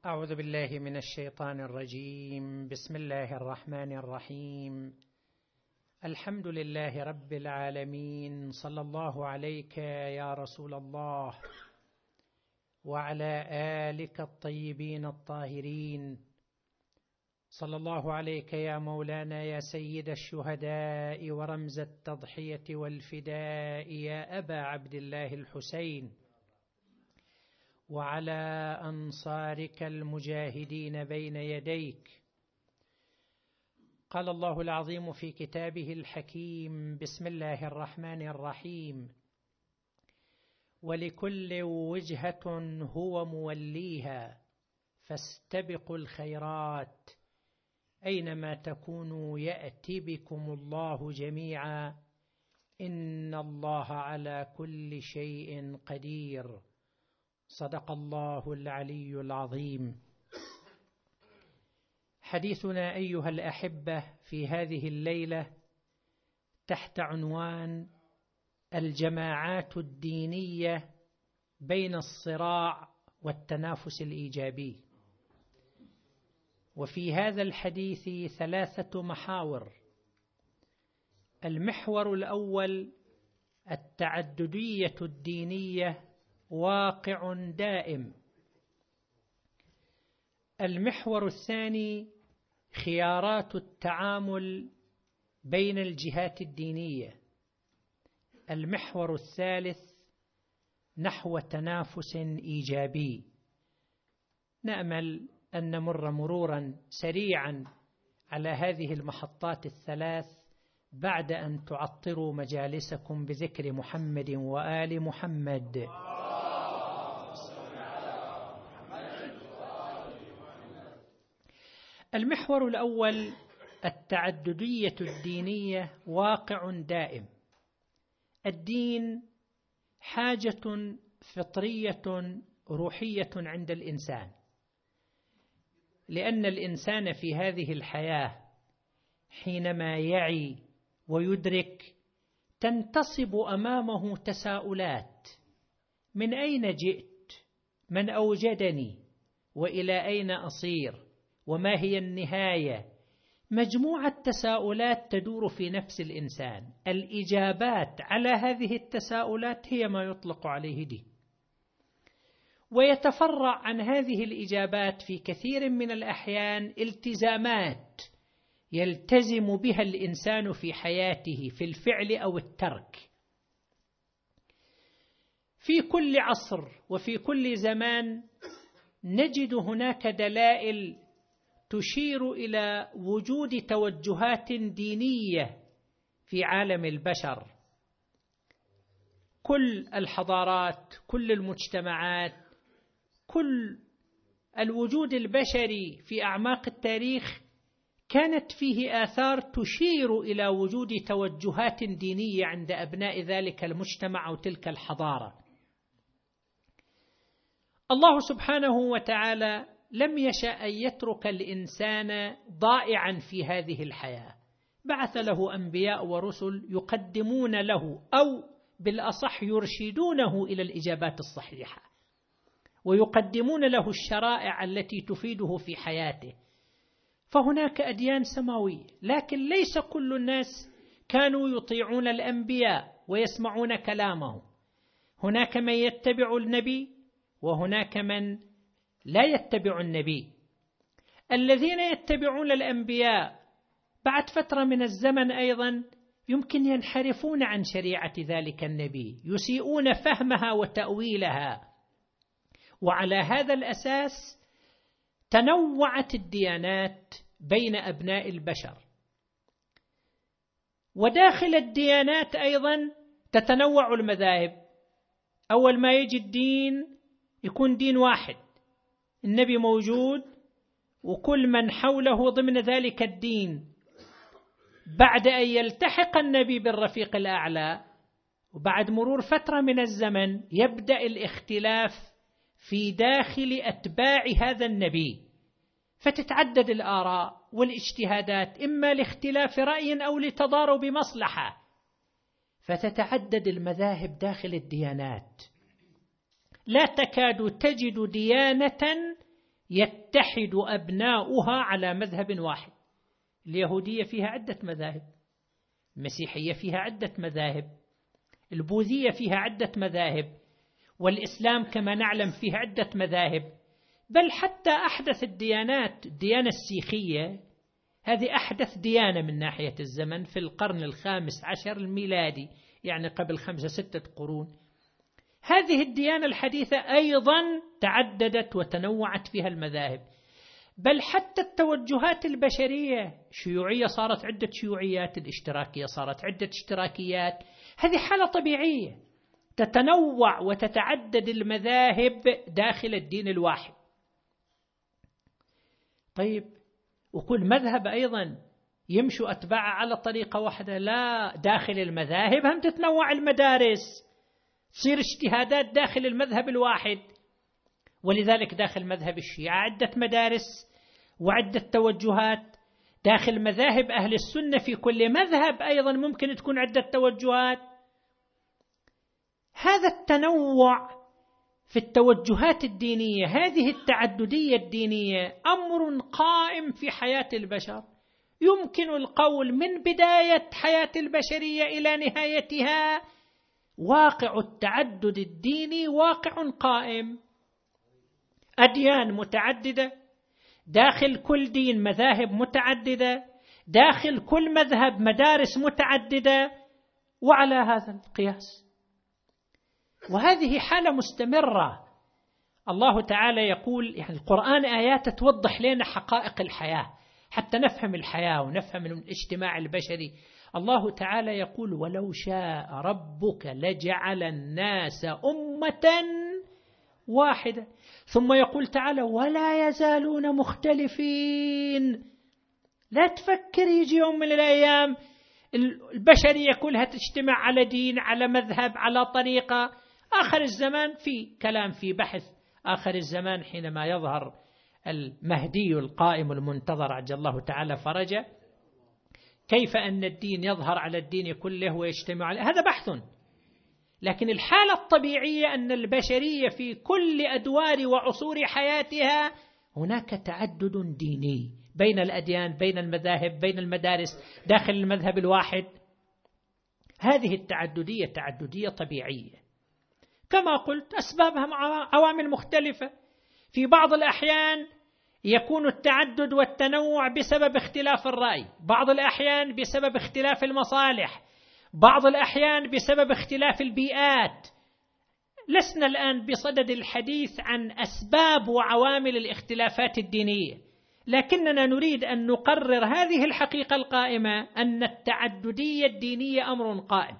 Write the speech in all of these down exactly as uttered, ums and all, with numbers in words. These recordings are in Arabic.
أعوذ بالله من الشيطان الرجيم. بسم الله الرحمن الرحيم. الحمد لله رب العالمين، صلى الله عليك يا رسول الله وعلى آلك الطيبين الطاهرين. صلى الله عليك يا مولانا يا سيد الشهداء ورمز التضحية والفداء يا أبا عبد الله الحسين، وعلى أنصارك المجاهدين بين يديك. قال الله العظيم في كتابه الحكيم: بسم الله الرحمن الرحيم: ولكل وجهة هو موليها فاستبقوا الخيرات أينما تكونوا يأتي بكم الله جميعا إن الله على كل شيء قدير. صدق الله العلي العظيم. حديثنا أيها الأحبة في هذه الليلة تحت عنوان الجماعات الدينية بين الصراع والتنافس الإيجابي. وفي هذا الحديث ثلاثة محاور. المحور الأول: التعددية الدينية واقع دائم. المحور الثاني: خيارات التعامل بين الجهات الدينية. المحور الثالث: نحو تنافس إيجابي. نأمل أن نمر مرورا سريعا على هذه المحطات الثلاث بعد أن تعطروا مجالسكم بذكر محمد وآل محمد. المحور الأول: التعددية الدينية واقع دائم. الدين حاجة فطرية روحية عند الإنسان، لأن الإنسان في هذه الحياة حينما يعي ويدرك تنتصب أمامه تساؤلات: من أين جئت؟ من أوجدني؟ وإلى أين أصير؟ وما هي النهاية؟ مجموعة تساؤلات تدور في نفس الإنسان. الإجابات على هذه التساؤلات هي ما يطلق عليه دين، ويتفرع عن هذه الإجابات في كثير من الأحيان التزامات يلتزم بها الإنسان في حياته في الفعل أو الترك. في كل عصر وفي كل زمان نجد هناك دلائل تشير إلى وجود توجهات دينية في عالم البشر. كل الحضارات، كل المجتمعات، كل الوجود البشري في أعماق التاريخ كانت فيه آثار تشير إلى وجود توجهات دينية عند أبناء ذلك المجتمع أو تلك الحضارة. الله سبحانه وتعالى لم يشأ أن يترك الإنسان ضائعا في هذه الحياة، بعث له أنبياء ورسل يقدمون له أو بالأصح يرشدونه إلى الإجابات الصحيحة، ويقدمون له الشرائع التي تفيده في حياته. فهناك أديان سماوية، لكن ليس كل الناس كانوا يطيعون الأنبياء ويسمعون كلامهم. هناك من يتبع النبي وهناك من لا يتبع النبي. الذين يتبعون الأنبياء بعد فترة من الزمن أيضا يمكن ينحرفون عن شريعة ذلك النبي، يسيئون فهمها وتأويلها. وعلى هذا الأساس تنوعت الديانات بين أبناء البشر. وداخل الديانات أيضا تتنوع المذاهب. أول ما يجي الدين يكون دين واحد، النبي موجود وكل من حوله ضمن ذلك الدين. بعد أن يلتحق النبي بالرفيق الأعلى وبعد مرور فترة من الزمن يبدأ الاختلاف في داخل أتباع هذا النبي، فتتعدد الآراء والاجتهادات، إما لاختلاف رأي أو لتضارب مصلحة، فتتعدد المذاهب داخل الديانات. لا تكاد تجد ديانة يتحد أبناؤها على مذهب واحد. اليهودية فيها عدة مذاهب، المسيحية فيها عدة مذاهب، البوذية فيها عدة مذاهب، والإسلام كما نعلم فيه عدة مذاهب، بل حتى أحدث الديانات الديانة السيخية، هذه أحدث ديانة من ناحية الزمن في القرن الخامس عشر الميلادي، يعني قبل خمسة ستة قرون. هذه الديانة الحديثة أيضا تعددت وتنوعت فيها المذاهب، بل حتى التوجهات البشرية، شيوعية صارت عدة شيوعيات، الاشتراكية صارت عدة اشتراكيات. هذه حالة طبيعية، تتنوع وتتعدد المذاهب داخل الدين الواحد. طيب، وكل مذهب أيضا يمشوا أتباعه على طريقة واحدة؟ لا، داخل المذاهب هم تتنوع المدارس، تصير اجتهادات داخل المذهب الواحد. ولذلك داخل مذهب الشيعة عدة مدارس وعدة توجهات، داخل مذاهب أهل السنة في كل مذهب أيضا ممكن تكون عدة توجهات. هذا التنوع في التوجهات الدينية، هذه التعددية الدينية أمر قائم في حياة البشر، يمكن القول من بداية حياة البشرية إلى نهايتها واقع التعدد الديني واقع قائم. أديان متعددة، داخل كل دين مذاهب متعددة، داخل كل مذهب مدارس متعددة، وعلى هذا القياس. وهذه حالة مستمرة. الله تعالى يقول، يعني القرآن آيات توضح لنا حقائق الحياة حتى نفهم الحياة ونفهم الاجتماع البشري. الله تعالى يقول: ولو شاء ربك لجعل الناس أمة واحدة. ثم يقول تعالى: ولا يزالون مختلفين. لا تفكر يجي يوم من الأيام البشرية كلها تجتمع على دين، على مذهب، على طريقة. آخر الزمان في كلام، في بحث آخر الزمان حينما يظهر المهدي القائم المنتظر عجل الله تعالى فرجه، كيف أن الدين يظهر على الدين كله ويجتمع عليه، هذا بحث. لكن الحالة الطبيعية أن البشرية في كل أدوار وعصور حياتها هناك تعدد ديني بين الأديان، بين المذاهب، بين المدارس، داخل المذهب الواحد. هذه التعددية تعددية طبيعية، كما قلت أسبابها عوامل مختلفة. في بعض الأحيان يكون التعدد والتنوع بسبب اختلاف الرأي، بعض الأحيان بسبب اختلاف المصالح، بعض الأحيان بسبب اختلاف البيئات. لسنا الآن بصدد الحديث عن أسباب وعوامل الاختلافات الدينية، لكننا نريد أن نقرر هذه الحقيقة القائمة، أن التعددية الدينية أمر قائم.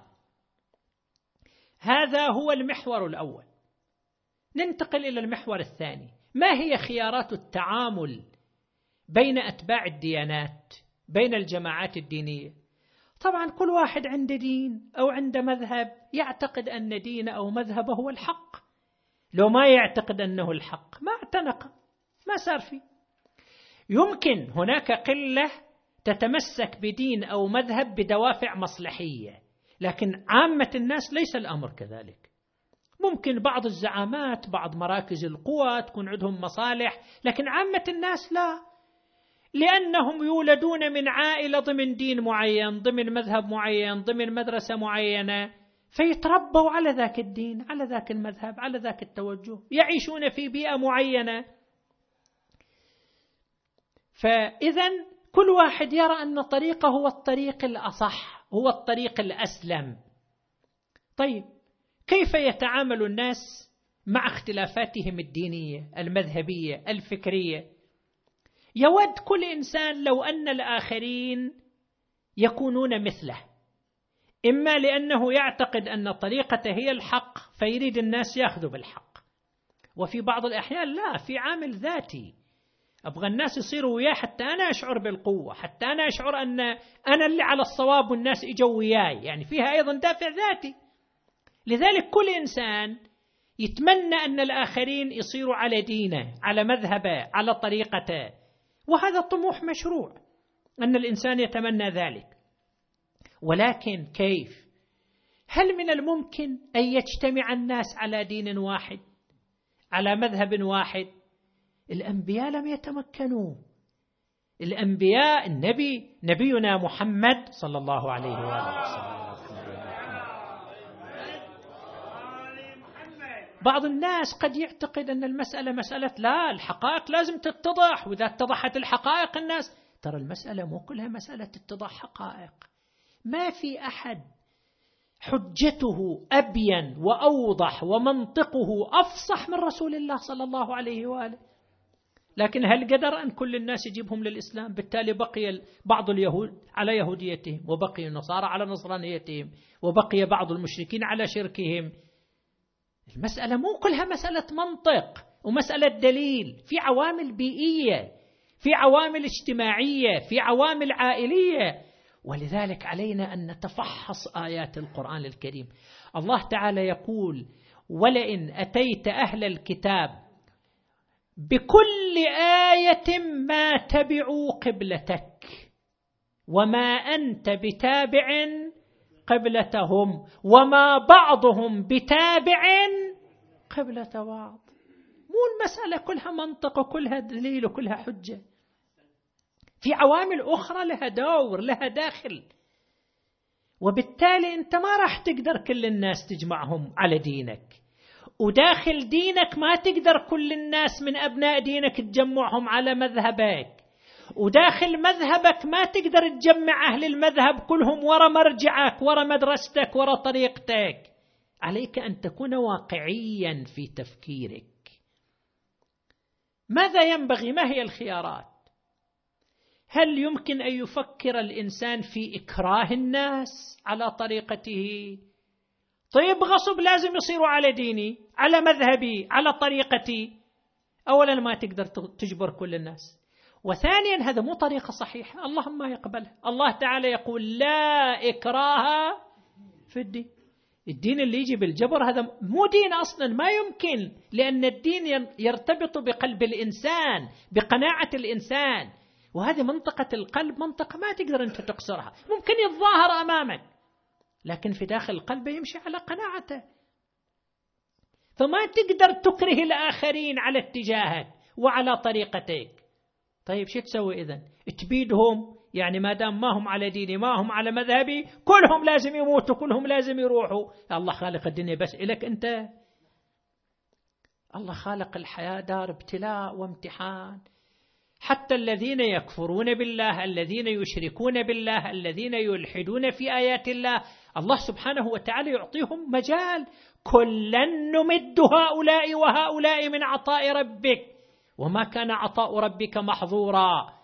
هذا هو المحور الأول. ننتقل إلى المحور الثاني. ما هي خيارات التعامل بين أتباع الديانات، بين الجماعات الدينية؟ طبعا كل واحد عنده دين أو عنده مذهب يعتقد أن دين أو مذهبه هو الحق. لو ما يعتقد أنه الحق ما اعتنق، ما صار فيه. يمكن هناك قلة تتمسك بدين أو مذهب بدوافع مصلحية، لكن عامة الناس ليس الأمر كذلك. ممكن بعض الزعامات، بعض مراكز القوى تكون عندهم مصالح، لكن عامة الناس لا، لأنهم يولدون من عائلة ضمن دين معين، ضمن مذهب معين، ضمن مدرسة معينة، فيتربوا على ذاك الدين، على ذاك المذهب، على ذاك التوجه، يعيشون في بيئة معينة. فإذا كل واحد يرى أن طريقه هو الطريق الأصح، هو الطريق الأسلم. طيب، كيف يتعامل الناس مع اختلافاتهم الدينية، المذهبية، الفكرية؟ يود كل إنسان لو أن الآخرين يكونون مثله، إما لأنه يعتقد أن طريقته هي الحق فيريد الناس يأخذوا بالحق، وفي بعض الأحيان لا، في عامل ذاتي، أبغى الناس يصيروا وياه حتى أنا أشعر بالقوة، حتى أنا أشعر أن أنا اللي على الصواب والناس إجوا وياي، يعني فيها أيضا دافع ذاتي. لذلك كل إنسان يتمنى أن الآخرين يصيروا على دينه، على مذهبه، على طريقته، وهذا طموح مشروع أن الإنسان يتمنى ذلك. ولكن كيف؟ هل من الممكن أن يجتمع الناس على دين واحد، على مذهب واحد؟ الأنبياء لم يتمكنوا. الأنبياء النبي نبينا محمد صلى الله عليه وآله وسلم. بعض الناس قد يعتقد أن المسألة مسألة لا، الحقائق لازم تتضح، وإذا اتضحت الحقائق الناس. ترى المسألة مو كلها مسألة اتضاح حقائق. ما في أحد حجته أبين وأوضح ومنطقه أفصح من رسول الله صلى الله عليه وآله. لكن هل قدر أن كل الناس يجيبهم للإسلام؟ بالتالي بقي بعض اليهود على يهوديتهم، وبقي النصارى على نصرانيتهم، وبقي بعض المشركين على شركهم. المسألة مو كلها مسألة منطق ومسألة دليل، في عوامل بيئية، في عوامل اجتماعية، في عوامل عائلية. ولذلك علينا أن نتفحص آيات القرآن الكريم. الله تعالى يقول: ولئن أتيت أهل الكتاب بكل آية ما تبعوا قبلتك وما أنت بتابع قبلتهم وما بعضهم بتابع قبلة بعض. مو المسألة كلها منطق وكلها دليل وكلها حجة، في عوامل أخرى لها دور، لها داخل. وبالتالي أنت ما راح تقدر كل الناس تجمعهم على دينك، وداخل دينك ما تقدر كل الناس من أبناء دينك تجمعهم على مذهبك، وداخل مذهبك ما تقدر تجمع أهل المذهب كلهم ورا مرجعك، ورا مدرستك، ورا طريقتك. عليك أن تكون واقعيا في تفكيرك. ماذا ينبغي؟ ما هي الخيارات؟ هل يمكن أن يفكر الإنسان في إكراه الناس على طريقته؟ طيب غصب لازم يصيروا على ديني، على مذهبي، على طريقتي. أولا ما تقدر تجبر كل الناس، وثانيا هذا مو طريقة صحيحة، الله ما يقبلها. الله تعالى يقول: لا إكراه في الدين. الدين اللي يجي بالجبر هذا مو دين أصلا، ما يمكن، لأن الدين يرتبط بقلب الإنسان، بقناعة الإنسان، وهذه منطقة القلب منطقة ما تقدر أنت تقصرها. ممكن يتظاهر أمامك لكن في داخل القلب يمشي على قناعته، فما تقدر تكره الآخرين على اتجاهك وعلى طريقتك. طيب شو تسوي إذن؟ تبيدهم؟ يعني ما دام ما هم على ديني، ما هم على مذهبي، كلهم لازم يموتوا، كلهم لازم يروحوا. الله خالق الدنيا بس إلك أنت؟ الله خالق الحياة دار ابتلاء وامتحان. حتى الذين يكفرون بالله، الذين يشركون بالله، الذين يلحدون في آيات الله، الله سبحانه وتعالى يعطيهم مجال. كلا نمد هؤلاء وهؤلاء من عطاء ربك وما كان عطاء ربك محظورا.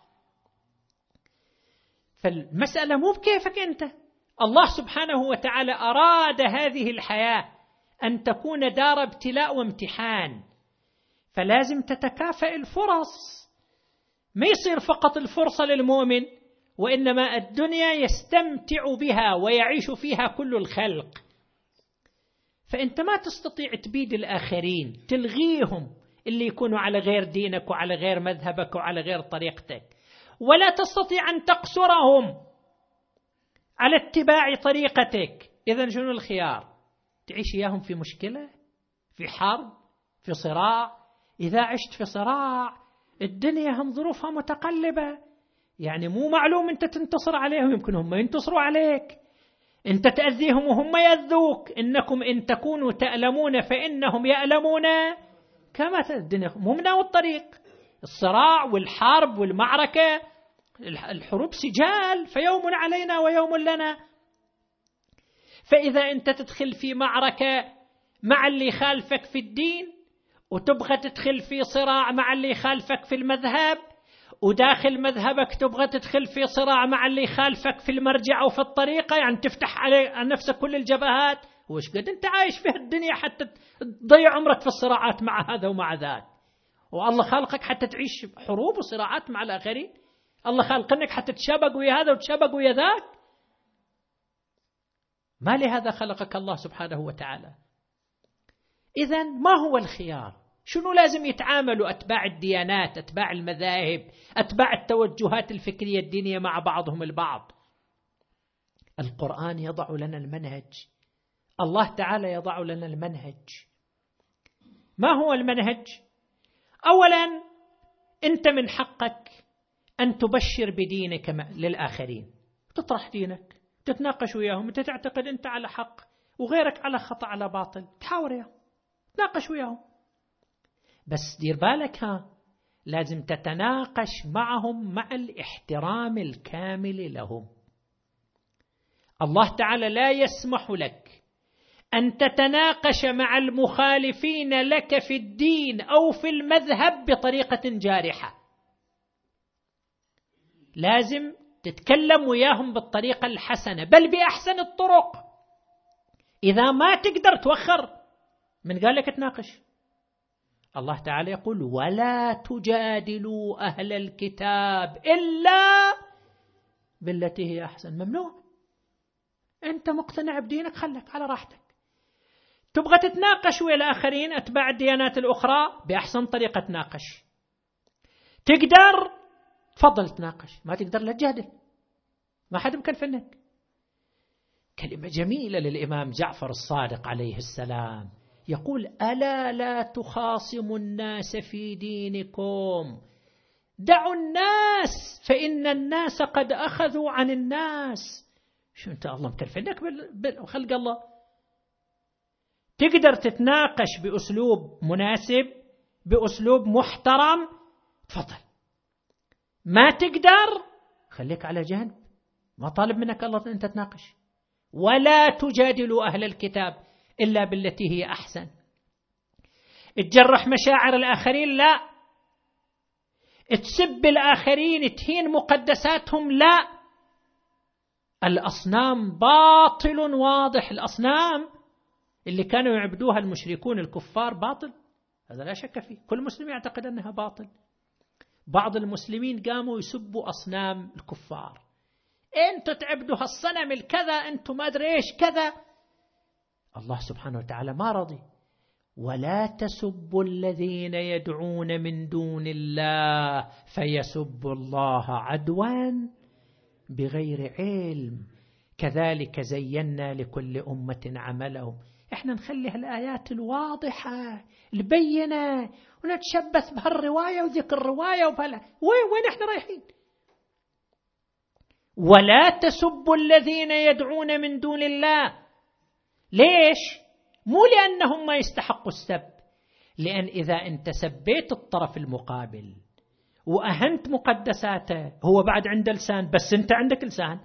فالمسألة مو بكيفك أنت. الله سبحانه وتعالى أراد هذه الحياة أن تكون دار ابتلاء وامتحان، فلازم تتكافئ الفرص. ما يصير فقط الفرصة للمؤمن، وإنما الدنيا يستمتع بها ويعيش فيها كل الخلق. فأنت ما تستطيع تبيد الآخرين، تلغيهم، اللي يكونوا على غير دينك وعلى غير مذهبك وعلى غير طريقتك، ولا تستطيع أن تقصرهم على اتباع طريقتك. إذن شنو الخيار؟ تعيش إياهم في مشكلة، في حرب، في صراع. إذا عشت في صراع الدنيا هم ظروفها متقلبة، يعني مو معلوم أنت تنتصر عليهم، يمكن هم ينتصروا عليك، أنت تأذيهم وهم يأذوك. إنكم إن تكونوا تألمون فإنهم يألمون كما الدنيا مو من الطريق. الصراع والحرب والمعركة، الحروب سجال، فيوم علينا ويوم لنا. فإذا أنت تدخل في معركة مع اللي يخالفك في الدين، وتبغى تدخل في صراع مع اللي يخالفك في المذهب، وداخل مذهبك تبغى تدخل في صراع مع اللي يخالفك في المرجع وفي الطريقة، يعني تفتح على نفسك كل الجبهات، وش قد أنت عايش في الدنيا حتى تضيع عمرك في الصراعات مع هذا ومع ذاك؟ والله خالقك حتى تعيش حروب وصراعات مع الآخرين؟ الله خالقنك حتى تشابق ويا هذا وتشابق ويا ذاك؟ ما لهذا خلقك الله سبحانه وتعالى. إذن ما هو الخيار؟ شنو لازم يتعاملوا أتباع الديانات، أتباع المذاهب، أتباع التوجهات الفكرية الدينية مع بعضهم البعض؟ القرآن يضع لنا المنهج، الله تعالى يضع لنا المنهج. ما هو المنهج؟ أولا أنت من حقك أن تبشر بدينك للآخرين، تطرح دينك، تتناقش وياهم، أنت تعتقد أنت على حق وغيرك على خطأ على باطل، تحاور وياهم، تناقش وياهم، بس دير بالك ها، لازم تتناقش معهم مع الاحترام الكامل لهم. الله تعالى لا يسمح لك أن تتناقش مع المخالفين لك في الدين أو في المذهب بطريقة جارحة، لازم تتكلم وياهم بالطريقة الحسنة، بل بأحسن الطرق. إذا ما تقدر توخر، من قال لك تناقش؟ الله تعالى يقول: ولا تجادلوا أهل الكتاب إلا بالتي هي أحسن. ممنوع. أنت مقتنع بدينك، خلك على راحتك. تبغى تتناقش ويا الآخرين أتباع الديانات الأخرى، بأحسن طريقة تناقش. تقدر تفضل تناقش، ما تقدر لا تجادل، ما حد مكلفنك. كلمة جميلة للإمام جعفر الصادق عليه السلام، يقول: ألا لا تخاصموا الناس في دينكم، دعوا الناس فإن الناس قد أخذوا عن الناس. شو أنت الله مكلفنك بخلق الله؟ تقدر تتناقش بأسلوب مناسب، بأسلوب محترم، تفضل. ما تقدر، خليك على جانب، ما طالب منك الله أن تتناقش. ولا تجادلوا أهل الكتاب إلا بالتي هي أحسن. تجرح مشاعر الآخرين؟ لا. تسب الآخرين، تهين مقدساتهم؟ لا. الأصنام باطل واضح، الأصنام اللي كانوا يعبدوها المشركون الكفار باطل، هذا لا شك فيه، كل مسلم يعتقد أنها باطل. بعض المسلمين قاموا يسبوا أصنام الكفار، أنتوا تعبدوا هالصنم الكذا، أنتوا ما أدري إيش كذا. الله سبحانه وتعالى ما رضي: ولا تسبوا الذين يدعون من دون الله فيسبوا الله عدوا بغير علم كذلك زينا لكل أمة عملهم. احنا نخلي هالآيات الواضحة البينة ونتشبث بهالرواية وذكر الرواية وبهلا، وين وين احنا رايحين؟ ولا تسبوا الذين يدعون من دون الله. ليش؟ مو لأنهم ما يستحقوا السب، لأن إذا أنت سبيت الطرف المقابل وأهنت مقدساته، هو بعد عنده لسان بس أنت عندك لسان.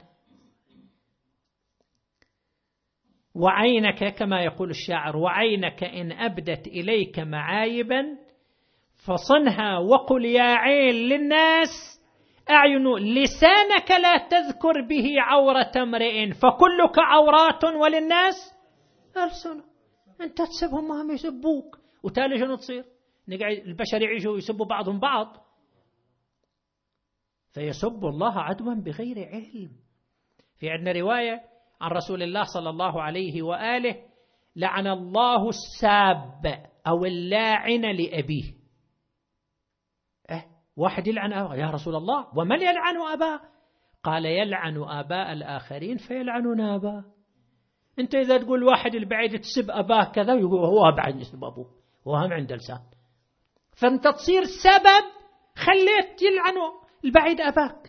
وعينك كما يقول الشاعر: وعينك إن أبدت إليك معايبا فصنها وقل يا عين للناس أعين، لسانك لا تذكر به عورة امرئ فكلك عورات وللناس ألسن. أنت تسبهم وهم يسبوك، وتالي شنو تصير؟ نقعد البشر يعيشوا يسبوا بعضهم بعض. فيسب الله عدوا بغير علم. في عندنا رواية عن رسول الله صلى الله عليه وآله: لعن الله الساب أو اللاعن لأبيه. أه واحد يلعن أباه، يا رسول الله ومن يلعن أباه؟ قال: يلعن آباء الآخرين فيلعنون أباه. أنت إذا تقول واحد البعيد تسب أباه كذا، يقول هو بعد يسب أبوه، هو هم عنده لسان، فأنت تصير سبب خليت يلعنوا البعيد أباك.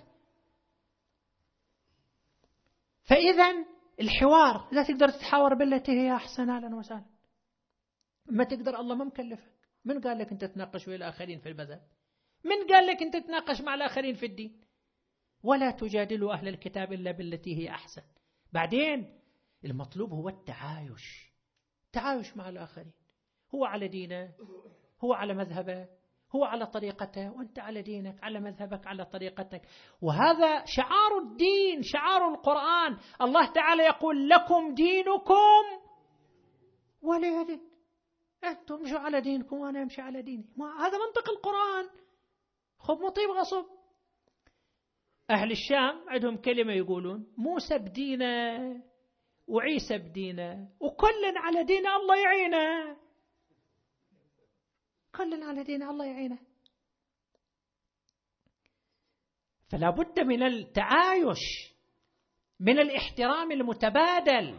فإذا الحوار، لا تقدر تتحاور بالتي هي أحسن، أهلا وسهلا. ما تقدر، الله ما مكلفك. من قال لك أنت تناقش ويا الآخرين في المذهب؟ من قال لك أنت تناقش مع الآخرين في الدين؟ ولا تجادلوا أهل الكتاب إلا بالتي هي أحسن. بعدين المطلوب هو التعايش، تعايش مع الآخرين. هو على دينه، هو على مذهبه، هو على طريقته، وأنت على دينك، على مذهبك، على طريقتك. وهذا شعار الدين، شعار القرآن. الله تعالى يقول: لكم دينكم ولي دين. أنتم امشوا على دينكم وأنا أمشي على ديني. هذا منطق القرآن، خب مطيب غصب. أهل الشام عندهم كلمة يقولون: موسى بدينه وعيسى بدينه وكل على دين الله يعينه، كل على دين الله يعينه. فلا بد من التعايش، من الاحترام المتبادل.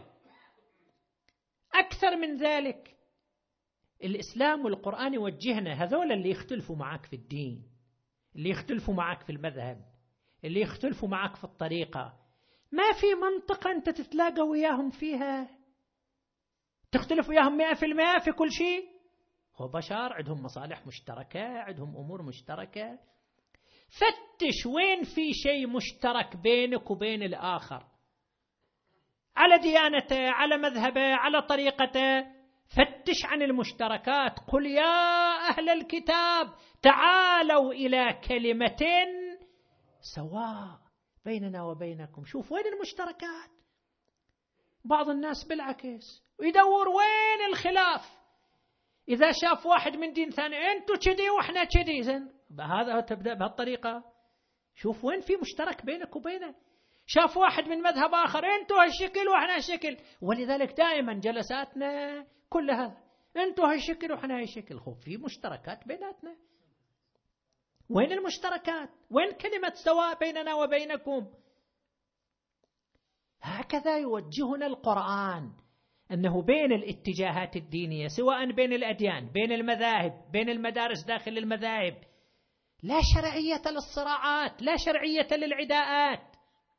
أكثر من ذلك، الإسلام والقرآن يوجهنا هذول اللي يختلفوا معك في الدين، اللي يختلفوا معك في المذهب، اللي يختلفوا معك في الطريقة، ما في منطقة أنت تتلاقى وياهم فيها تختلف وياهم مئة في المئة في كل شيء. هو بشر، عندهم مصالح مشتركة، عندهم أمور مشتركة. فتش وين في شيء مشترك بينك وبين الآخر، على ديانته، على مذهبه، على طريقته. فتش عن المشتركات. قل يا أهل الكتاب تعالوا إلى كلمة سواء بيننا وبينكم. شوف وين المشتركات. بعض الناس بالعكس ويدور وين الخلاف. إذا شاف واحد من دين ثاني أنتوا كذي وإحنا كذي، زين بهذا تبدأ بهالطريقة. شوف وين في مشترك بينك وبينه. شاف واحد من مذهب آخر أنتوا هالشكل وإحنا هالشكل، ولذلك دائما جلساتنا كل هذا أنتوا هالشكل وإحنا هالشكل. خب في مشتركات بيناتنا. وين المشتركات؟ وين كلمة سواء بيننا وبينكم؟ هكذا يوجهنا القرآن، أنه بين الاتجاهات الدينية، سواء بين الأديان، بين المذاهب، بين المدارس داخل المذاهب، لا شرعية للصراعات، لا شرعية للعداءات،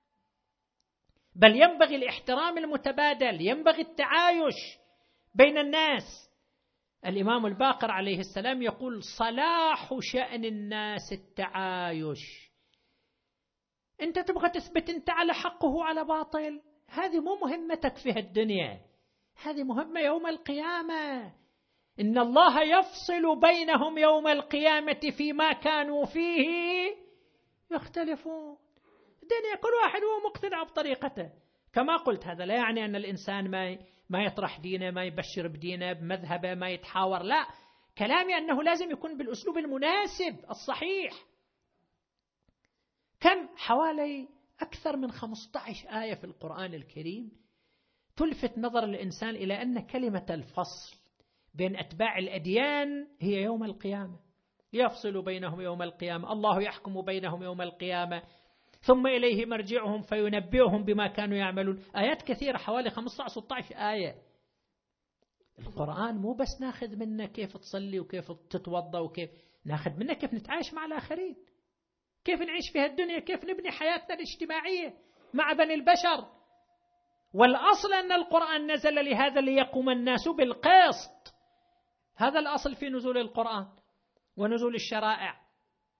بل ينبغي الاحترام المتبادل، ينبغي التعايش بين الناس. الإمام الباقر عليه السلام يقول صلاح شأن الناس التعايش. أنت تبغى تثبت أنت على حق وهو على باطل، هذه مو مهمتك في الدنيا، هذه مهمة يوم القيامة. إن الله يفصل بينهم يوم القيامة فيما كانوا فيه يختلفون. الدنيا كل واحد هو مقتنع بطريقته. كما قلت هذا لا يعني أن الإنسان ما ما يطرح دينه، ما يبشر بدينه، بمذهبه، ما يتحاور، لا. كلامي أنه لازم يكون بالأسلوب المناسب الصحيح. كم حوالي أكثر من خمسة عشر آية في القرآن الكريم تلفت نظر الإنسان إلى أن كلمة الفصل بين أتباع الأديان هي يوم القيامة. يفصل بينهم يوم القيامة، الله يحكم بينهم يوم القيامة، ثم إليه مرجعهم فينبئهم بما كانوا يعملون. آيات كثيرة حوالي خمسة عشر ستة عشر آية. القرآن مو بس ناخذ منه كيف تصلي وكيف تتوضأ، وكيف ناخذ منه كيف نتعايش مع الآخرين، كيف نعيش في الدنيا، كيف نبني حياتنا الاجتماعية مع بني البشر. والأصل أن القرآن نزل لهذا ليقوم الناس بالقسط. هذا الأصل في نزول القرآن ونزول الشرائع.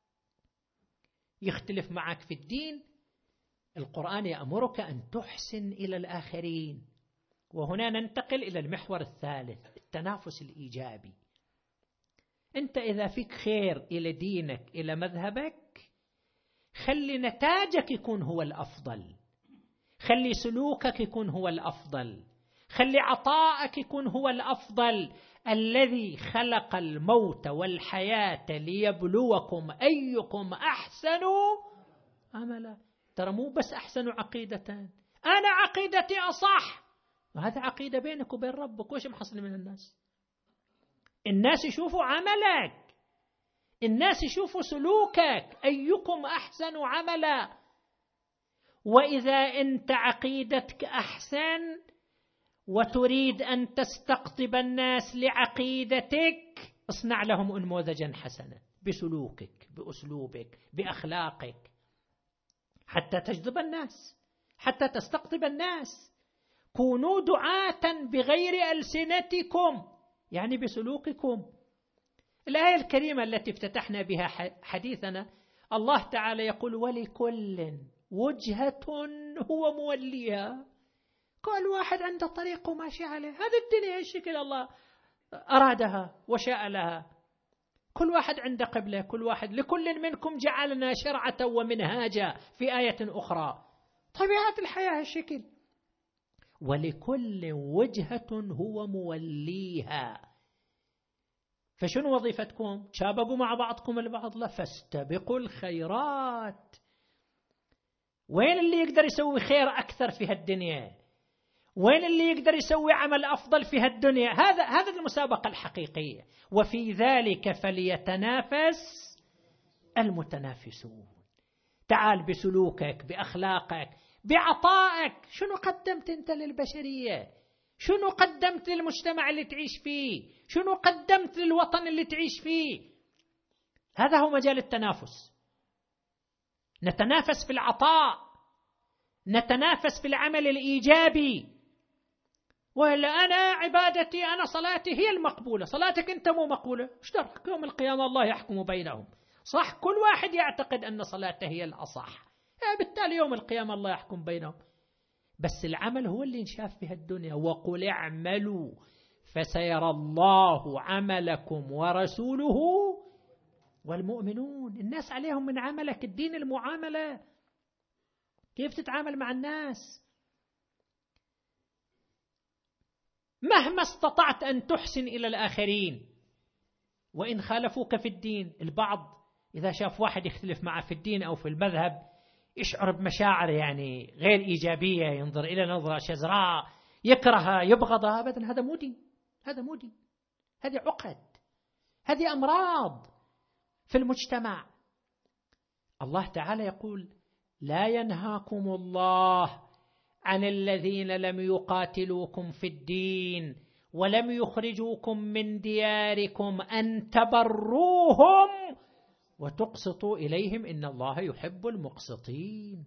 يختلف معك في الدين، القرآن يأمرك أن تحسن إلى الآخرين. وهنا ننتقل إلى المحور الثالث، التنافس الإيجابي. أنت إذا فيك خير إلى دينك، إلى مذهبك، خلي نتاجك يكون هو الأفضل، خلي سلوكك يكون هو الأفضل، خلي عطائك يكون هو الأفضل. الذي خلق الموت والحياة ليبلوكم أيكم أحسن عملا. ترى مو بس أحسن عقيدة، أنا عقيدتي أصح، وهذا عقيدة بينك وبين ربك. وش محصل من الناس؟ الناس يشوفوا عملك، الناس يشوفوا سلوكك، أيكم أحسن عملا. وإذا أنت عقيدتك أحسن وتريد أن تستقطب الناس لعقيدتك، اصنع لهم أنموذجا حسنا بسلوكك، بأسلوبك، بأخلاقك، حتى تجذب الناس، حتى تستقطب الناس. كونوا دعاة بغير ألسنتكم، يعني بسلوككم. الآية الكريمة التي افتتحنا بها حديثنا، الله تعالى يقول ولكل وجهة هو موليها. كل واحد عنده طريقه ماشي عليه. هذه الدنيا الشكل الله أرادها وشاء لها. كل واحد عنده قبلة، كل واحد لكل منكم جعلنا شرعة ومنهاجا في آية أخرى. طبيعة الحياة الشكل. ولكل وجهة هو موليها. فشنو وظيفتكم؟ تشابقوا مع بعضكم البعض؟ لا، فاستبقوا الخيرات. وين اللي يقدر يسوي خير أكثر في هالدنيا؟ وين اللي يقدر يسوي عمل أفضل في هالدنيا؟ هذا هذا المسابقة الحقيقية. وفي ذلك فليتنافس المتنافسون. تعال بسلوكك، بأخلاقك، بعطائك. شنو قدمت أنت للبشرية؟ شنو قدمت للمجتمع اللي تعيش فيه؟ شنو قدمت للوطن اللي تعيش فيه؟ هذا هو مجال التنافس. نتنافس في العطاء، نتنافس في العمل الإيجابي. ولا أنا عبادتي، أنا صلاتي هي المقبولة، صلاتك أنت مو مقبولة، ايش درك؟ يوم القيامة الله يحكم بينهم. صح، كل واحد يعتقد أن صلاته هي الأصح، بالتالي يوم القيامة الله يحكم بينهم. بس العمل هو اللي انشاف في الدنيا. وقل اعملوا فسيرى الله عملكم ورسوله والمؤمنون. الناس عليهم من عملك. الدين المعاملة، كيف تتعامل مع الناس. مهما استطعت أن تحسن إلى الآخرين وإن خالفوك في الدين. البعض إذا شاف واحد يختلف معه في الدين أو في المذهب يشعر بمشاعر يعني غير إيجابية، ينظر إلى نظرة شزراء، يكرهها، يبغضها. أبدا، هذا مو دين، هذا مو دين، هذه عقد، هذه أمراض في المجتمع. الله تعالى يقول: لا ينهاكم الله عن الذين لم يقاتلوكم في الدين ولم يخرجوكم من دياركم أن تبروهم وتقسطوا إليهم إن الله يحب المقسطين.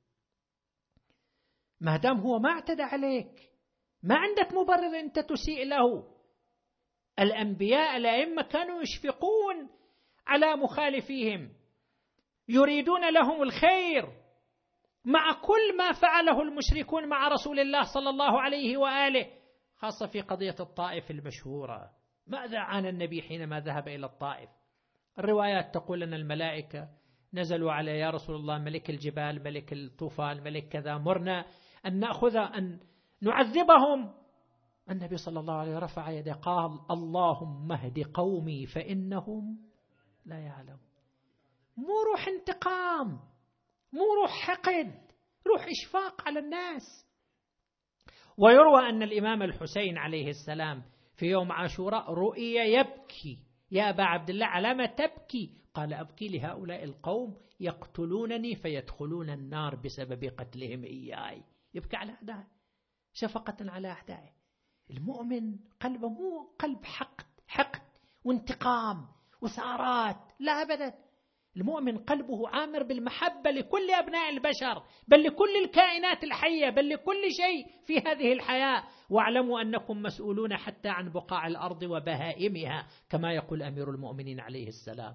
ما دام هو ما اعتدى عليك، ما عندك مبرر أنت تسيء له. الأنبياء الأئمة كانوا يشفقون على مخالفيهم، يريدون لهم الخير، مع كل ما فعله المشركون مع رسول الله صلى الله عليه وآله، خاصة في قضية الطائف المشهورة. ماذا عانى النبي حينما ذهب إلى الطائف؟ الروايات تقول أن الملائكة نزلوا على يا رسول الله ملك الجبال، ملك الطوفان، ملك كذا، مرنا أن نأخذ أن نعذبهم. النبي صلى الله عليه وسلم رفع يده قال: اللهم اهد قومي فإنهم لا يعلمون. مو روح انتقام، مو روح حقد، روح إشفاق على الناس. ويروى أن الإمام الحسين عليه السلام في يوم عاشوراء رؤي يبكي: يا أبا عبد الله على ما تبكي؟ قال: أبكي لهؤلاء القوم يقتلونني فيدخلون النار بسبب قتلهم إياي. يبكي على أعدائه، شفقة على أعدائه. المؤمن قلبه مو قلب حقد حقد وانتقام وثارات، لا أبدا. المؤمن قلبه عامر بالمحبة لكل أبناء البشر، بل لكل الكائنات الحية، بل لكل شيء في هذه الحياة. واعلموا أنكم مسؤولون حتى عن بقاع الأرض وبهائمها، كما يقول أمير المؤمنين عليه السلام.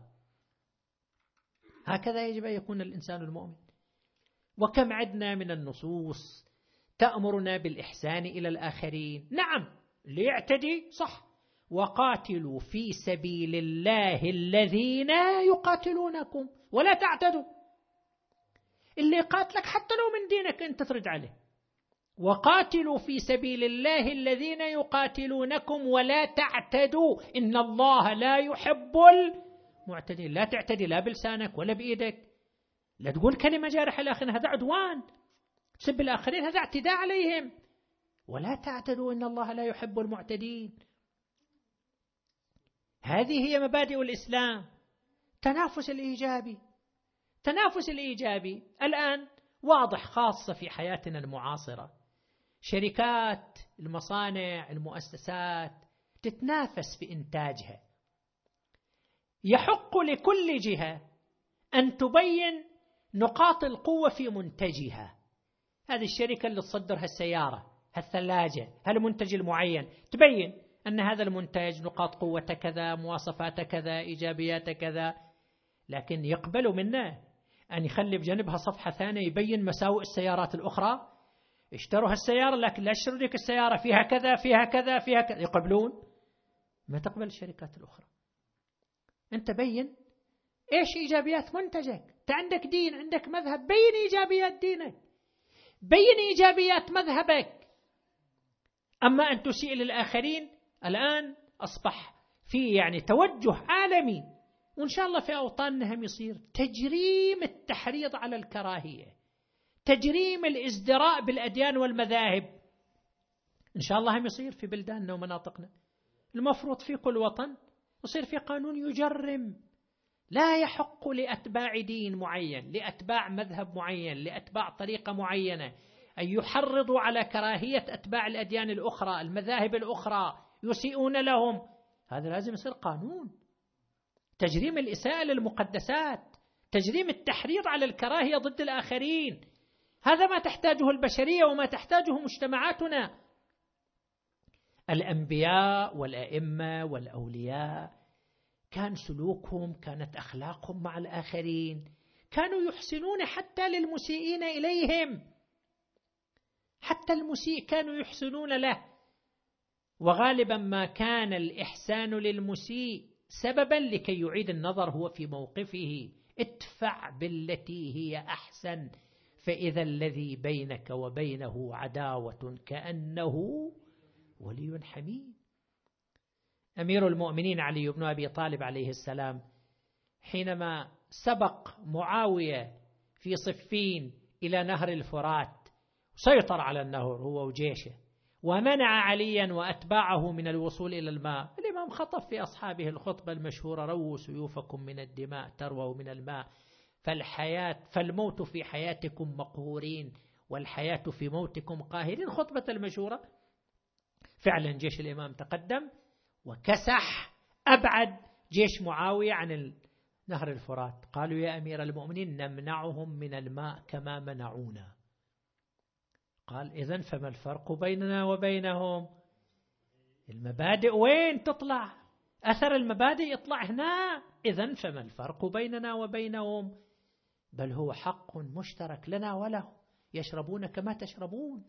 هكذا يجب أن يكون الإنسان المؤمن. وكم عدنا من النصوص تأمرنا بالإحسان إلى الآخرين. نعم، ليعتدي صح، وقاتلوا في سبيل الله الذين يقاتلونكم ولا تعتدوا. اللي قاتلك حتى لو من دينك أنت ترد عليه. وقاتلوا في سبيل الله الذين يقاتلونكم ولا تعتدوا إن الله لا يحب المعتدين. لا تعتدي، لا بلسانك ولا بإيدك، لا تقول كلمة جارحة الآخرين، هذا عدوان. تسب الآخرين هذا اعتداء عليهم. ولا تعتدوا إن الله لا يحب المعتدين. هذه هي مبادئ الإسلام. تنافس الإيجابي، تنافس الإيجابي الآن واضح، خاصة في حياتنا المعاصرة. شركات المصانع المؤسسات تتنافس في إنتاجها. يحق لكل جهة أن تبين نقاط القوة في منتجها. هذه الشركة اللي تصدر هالسيارة، هالثلاجة، هالمنتج المعين، تبين أن هذا المنتج نقاط قوته كذا، مواصفاته كذا، إيجابياته كذا. لكن يقبلوا منه أن يخلي بجانبها صفحة ثانية يبين مساوئ السيارات الأخرى. اشتروا هالسيارة لكن لا اشتروا لك السيارة فيها كذا فيها كذا فيها كذا. يقبلون؟ ما تقبل الشركات الأخرى. أنت بين إيش إيجابيات منتجك. أنت عندك دين، عندك مذهب، بين إيجابيات دينك، بين إيجابيات مذهبك. أما أن تسيء للآخرين، الآن أصبح في يعني توجه عالمي، وإن شاء الله في أوطاننا هم يصير تجريم التحريض على الكراهية، تجريم الازدراء بالأديان والمذاهب. إن شاء الله هم يصير في بلداننا ومناطقنا. المفروض في كل وطن يصير في قانون يجرم. لا يحق لأتباع دين معين، لأتباع مذهب معين، لأتباع طريقة معينة أن يحرضوا على كراهية أتباع الأديان الأخرى، المذاهب الأخرى، يسيئون لهم. هذا لازم يصير قانون. تجريم الإساءة للمقدسات، تجريم التحريض على الكراهية ضد الآخرين، هذا ما تحتاجه البشرية وما تحتاجه مجتمعاتنا. الأنبياء والأئمة والأولياء كان سلوكهم، كانت أخلاقهم مع الآخرين، كانوا يحسنون حتى للمسيئين إليهم، حتى المسيء كانوا يحسنون له. وغالبا ما كان الإحسان للمسيء سببا لكي يعيد النظر هو في موقفه. ادفع بالتي هي أحسن فإذا الذي بينك وبينه عداوة كأنه ولي حميم. أمير المؤمنين علي بن أبي طالب عليه السلام حينما سبق معاوية في صفين إلى نهر الفرات، سيطر على النهر هو وجيشه، ومنع عليا وأتباعه من الوصول إلى الماء. الإمام خطب في أصحابه الخطبة المشهورة: رووا سيوفكم من الدماء ترووا من الماء، فالحياة فالموت في حياتكم مقهورين والحياة في موتكم قاهرين. خطبة المشهورة. فعلا جيش الإمام تقدم وكسح أبعد جيش معاوية عن نهر الفرات. قالوا: يا أمير المؤمنين نمنعهم من الماء كما منعونا. قال: إذن فما الفرق بيننا وبينهم؟ المبادئ وين تطلع؟ أثر المبادئ يطلع هنا. إذن فما الفرق بيننا وبينهم؟ بل هو حق مشترك لنا وله، يشربون كما تشربون.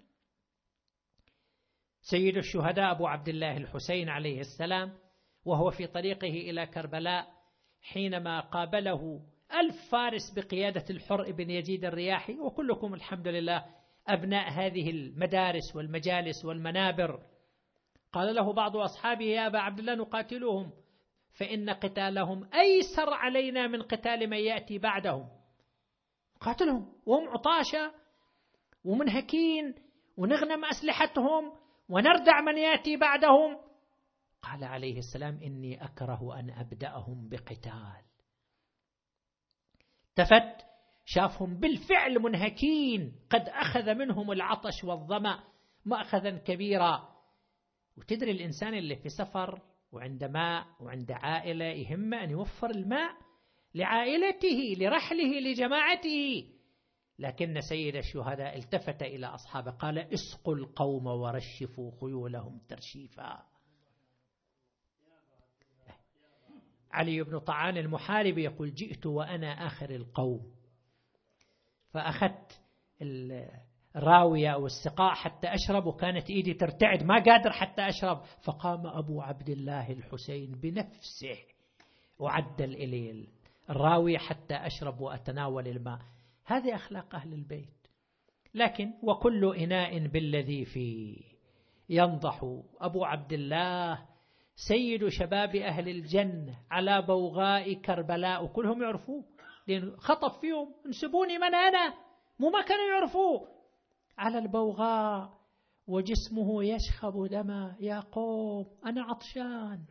سيد الشهداء أبو عبد الله الحسين عليه السلام وهو في طريقه إلى كربلاء حينما قابله ألف فارس بقيادة الحر بن يزيد الرياحي، وكلكم الحمد لله أبناء هذه المدارس والمجالس والمنابر، قال له بعض أصحابه: يا أبا عبد الله نقاتلهم فإن قتالهم أيسر علينا من قتال من يأتي بعدهم. قاتلهم وهم عطاشة ومنهكين ونغنم أسلحتهم ونردع من يأتي بعدهم. قال عليه السلام: إني أكره أن أبدأهم بقتال. تفت شافهم بالفعل منهكين، قد أخذ منهم العطش والظمأ مأخذا كبيرا. وتدري الإنسان اللي في سفر وعند ماء وعند عائلة يهم أن يوفر الماء لعائلته لرحله لجماعته. لكن سيد الشهداء التفت إلى أصحابه قال: اسقوا القوم ورشفوا خيولهم ترشيفا. علي بن طعان المحارب يقول: جئت وأنا آخر القوم، فأخذت الراوية أو السقاء حتى أشرب، وكانت إيدي ترتعد ما قادر حتى أشرب. فقام أبو عبد الله الحسين بنفسه وعدل إلي الراوية حتى أشرب وأتناول الماء. هذه أخلاق أهل البيت. لكن وكل إناء بالذي فيه ينضح. أبو عبد الله سيد شباب أهل الجنة على بوغاء كربلاء، وكلهم يعرفوه لأن خطب فيهم: انسبوني من أنا، مو ما كانوا يعرفوه. على البوغاء وجسمه يشخب دما: يا قوم أنا عطشان.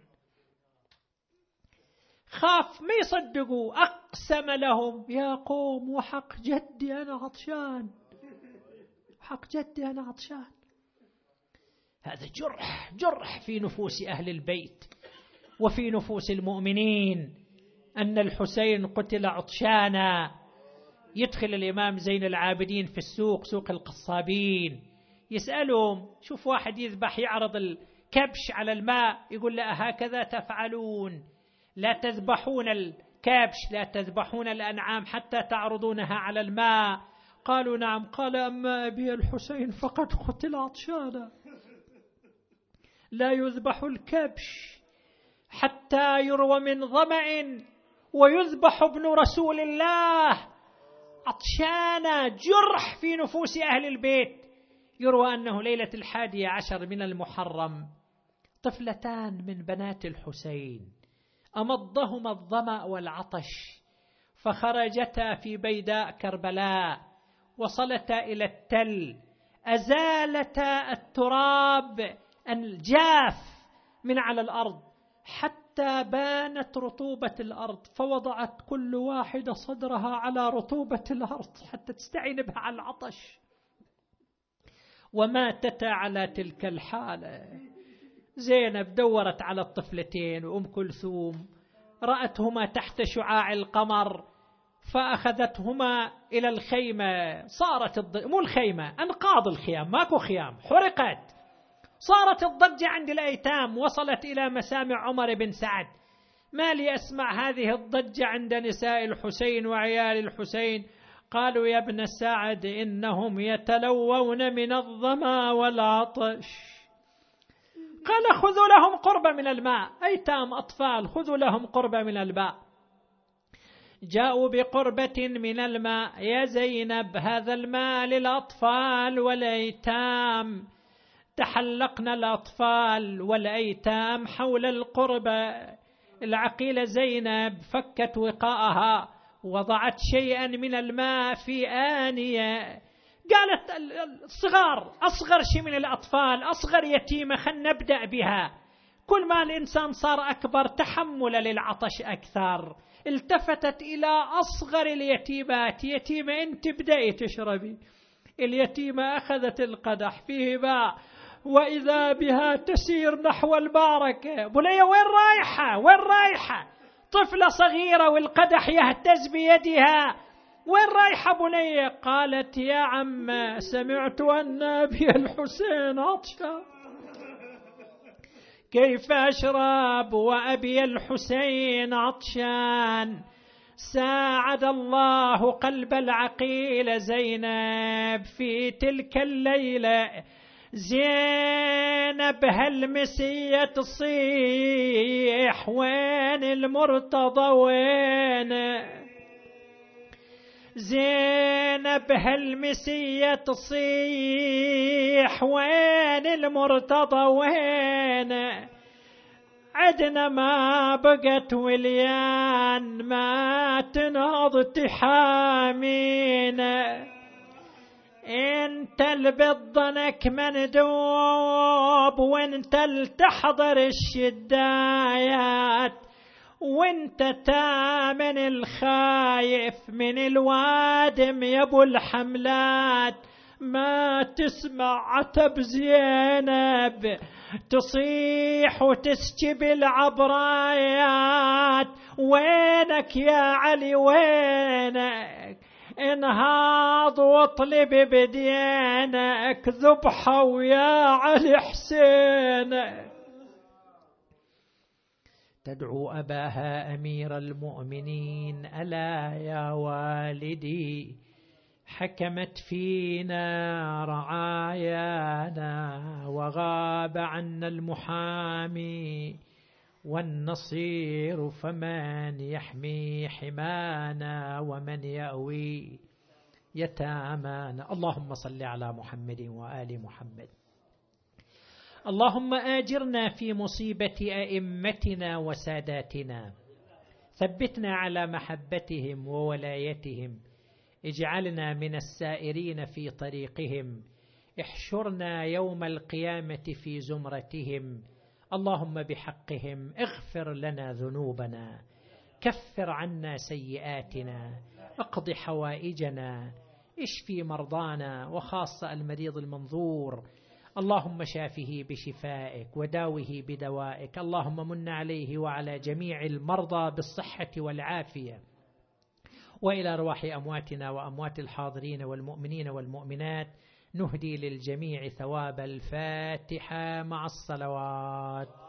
خاف ما يصدقوا، أقسم لهم: يا قوم وحق جدي أنا عطشان، حق جدي أنا عطشان. هذا جرح جرح في نفوس أهل البيت وفي نفوس المؤمنين أن الحسين قتل عطشانا. يدخل الإمام زين العابدين في السوق، سوق القصابين، يسألهم: شوف واحد يذبح يعرض الكبش على الماء، يقول: لا هكذا تفعلون، لا تذبحون الكبش، لا تذبحون الأنعام حتى تعرضونها على الماء. قالوا: نعم. قال: أما أبي الحسين فقد قتل عطشانا، لا يذبح الكبش حتى يروى من ظمأ ويذبح ابن رسول الله. عطشانا، جرح في نفوس أهل البيت. يروى أنه ليلة الحادية عشر من المحرم طفلتان من بنات الحسين أمضهما الظمأ والعطش، فخرجتا في بيداء كربلاء، وصلتا إلى التل، أزالتا التراب الجاف من على الأرض حتى بانت رطوبة الأرض، فوضعت كل واحدة صدرها على رطوبة الأرض حتى تستعين بها على العطش، وماتتا على تلك الحالة. زينب دورت على الطفلتين، وأم كلثوم رأتهما تحت شعاع القمر، فأخذتهما إلى الخيمة. صارت الض... مو الخيمة، أنقاض الخيام، ماكو خيام، حرقت. صارت الضجة عند الأيتام، وصلت إلى مسامع عمر بن سعد. ما لي أسمع هذه الضجة عند نساء الحسين وعيال الحسين؟ قالوا يا ابن سعد إنهم يتلوون من الظما والعطش. قال خذوا لهم قربة من الماء، أيتام أطفال، خذوا لهم قربة من الماء. جاءوا بقربة من الماء. يا زينب هذا الماء للأطفال والأيتام. تحلقنا الأطفال والأيتام حول القربة. العقيلة زينب فكت وقاءها، وضعت شيئا من الماء في آنية. قالت الصغار، أصغر شيء من الأطفال، أصغر يتيمة، خلنا نبدأ بها. كل ما الإنسان صار أكبر تحمل للعطش أكثر. التفتت إلى أصغر اليتيمات. يتيمة أنت بدأي تشربي. اليتيمة أخذت القدح فيه ماء، وإذا بها تسير نحو الباركة. بنية وين رايحة؟ وين رايحة؟ طفلة صغيرة والقدح يهتز بيدها. وين رايحة بنية؟ قالت يا عم سمعت أن أبي الحسين عطشان، كيف أشرب وأبي الحسين عطشان؟ ساعد الله قلب العقيل زينب في تلك الليلة. زينب هالمسية تصيح وين المرتضى وين؟ زينب هالمسية تصيح وين المرتضى وين؟ عدنا ما بقت وليان ما تنهض تحامينا. انت البضنك مندوب وانت التحضر الشدايات، وانت تامن الخايف من الوادم يا ابو الحملات. ما تسمع عتب زينب تصيح وتسكب العبرايات. وينك يا علي وينك؟ انهاض واطلب بدينك ذبحة ويا علي حسين. تدعو أباها أمير المؤمنين ألا يا والدي حكمت فينا رعايانا وغاب عنا المحامي والنصير، فمن يحمي حمانا ومن يأوي يتامانا. اللهم صل على محمد وآل محمد. اللهم آجرنا في مصيبة أئمتنا وساداتنا، ثبتنا على محبتهم وولايتهم، اجعلنا من السائرين في طريقهم، احشرنا يوم القيامة في زمرتهم. اللهم بحقهم اغفر لنا ذنوبنا، كفر عنا سيئاتنا، اقض حوائجنا، اشفي مرضانا وخاصة المريض المنظور. اللهم شافه بشفائك وداوه بدوائك. اللهم من عليه وعلى جميع المرضى بالصحة والعافية. وإلى أرواح أمواتنا وأموات الحاضرين والمؤمنين والمؤمنات نهدي للجميع ثواب الفاتحة مع الصلوات.